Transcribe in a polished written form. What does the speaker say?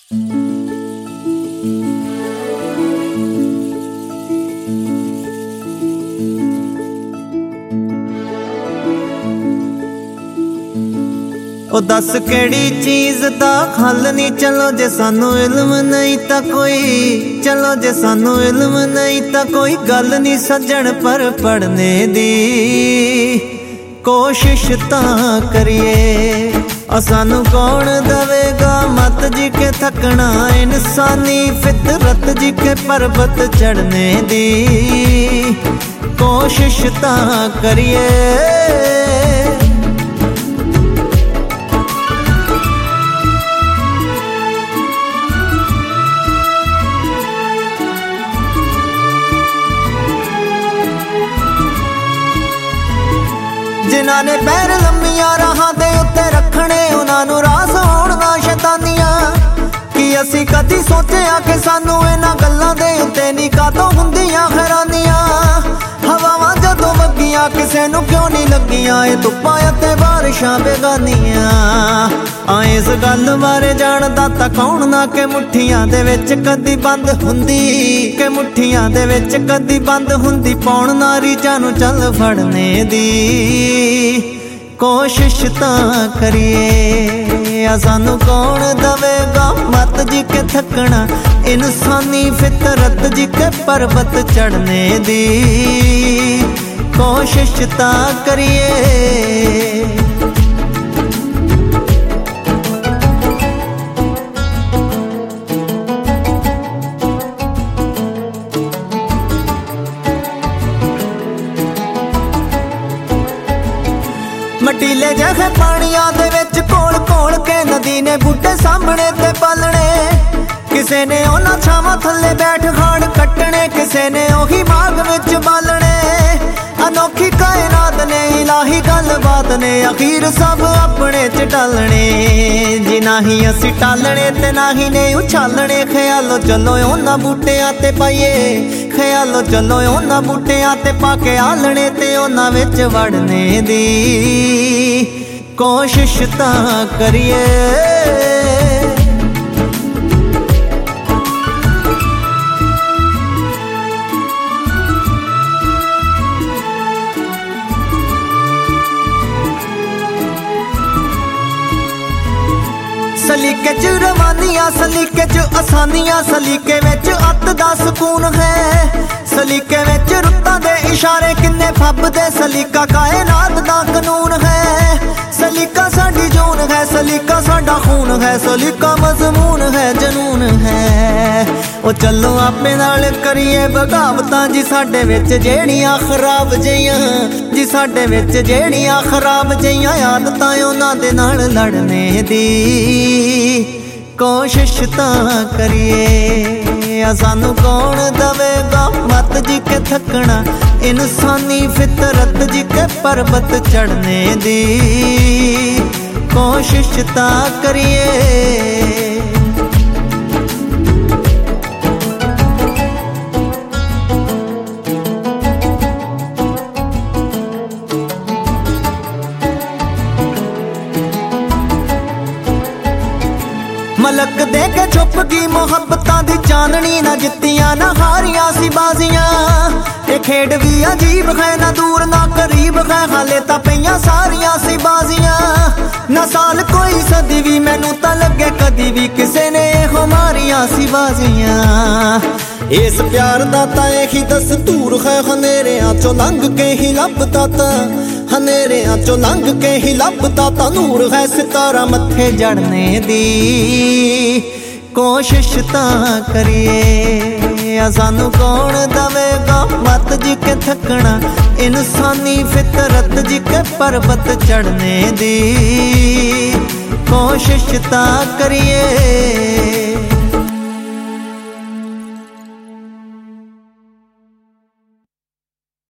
ओ दस केड़ी चीज़ दा हल नहीं, चलो जे सानू इल्म नहीं ता कोई, चलो जे सानू इल्म नहीं ता कोई गल नहीं सज्जन पर पढ़ने दी कोशिश तां करिए। सानू कौन दवेगा मत जी के थकना, इंसानी फितरत जी के पर्वत चढ़ने दी कोशिश तां करिए। जिन्हां ने पैर लंबियां राहां दे उत्ते रखने, उन्हां नूं रास होण ना शैतानियां। कि असीं कदी सोचिया कि सानू इन्हां गल्लां दे उत्ते नहीं कातों हुंदियां हैरानियां। हवावां जदों वगियां किसे नूं क्यों नहीं लगियां, ए धुप्पां अते बारिशां बेगानियां। इस गल बारे जानदा तां कौन ना कि मुठियां दे विच कदी बंद हुंदी, कि मुठियां दे विच कदी बंद हुंदी पौण ना रीझां नूं चल फड़ने दी कोशिश तां करिए। सानू कौन दवेगा मत जी के थकना, इंसानी फितरत जी के पर्वत चढ़ने दी कोशिश तां करिए। मटीले जहे पानियां दे विच कोल कोल के नदी ने बूटे सामने ते पालने। किसे ने उन्हां छावां थल्ले बैठ खाड़ कट्टने, किसे ने ओही बाग विच बालने। अनोखी कायनात ने इलाही गलबात ने अखीर सब अपने च टालने। जी नाही असी टालने ते नाही ने उछालने। ख्यालो चलो उन्हां बूटियां ते पाइए, ख्यालो चलो उन्हां बूटियां ते पाके आलने ते उन्हां विच वड़ने दी कोशिश तां करिए। सलीके च रवानियां, सलीके च आसानियां, सलीके विच अत दा सुकून है। सलीके विच रुत्तां दे इशारे किन्ने फबदे, सलीका कायनात दा कानून है। सलीका साडी जून है, सलीका साडा खून है, सलीका मजमून है जनून है। ओ चलो आपे नाल करिए बगावतां जी साडे विच जेहड़ियां खराब जिहियां, जी साडे विच जेहड़ियां खराब जिहियां आदतां उन्हां दे नाल लड़ने दी कोशिश तां करिए। सानू कौन दवेगा मत जी के थकना, इंसानी फितरत जी के पर्वत चढ़ने दी कोशिश तां करिए। मलक दे के छुप गई मुहब्बतां दी चांदनी, ना जित्तियां ना हारियां सी बाजियां। ये खेड भी अजीब है, ना दूर ना करीब है, हाले तां पईयां सारियां सी बाजियां। ना साल कोई सदी भी मैनू तां लगे कदी भी किसे ने हमारियां सी बाजियां। इस प्यार दा तां यही दस्तूर है, हनेरियां चों लंघ के ही लभदा तां, हनेरियां चों लंघ के ही लभदा तां नूर है सितारा मत्थे जड़ने दी कोशिश तां करिए। सानू कौन दवेगा मत जी के थकना, इंसानी फितरत जी के पर्वत चढ़ने दी कोशिश तां करिए।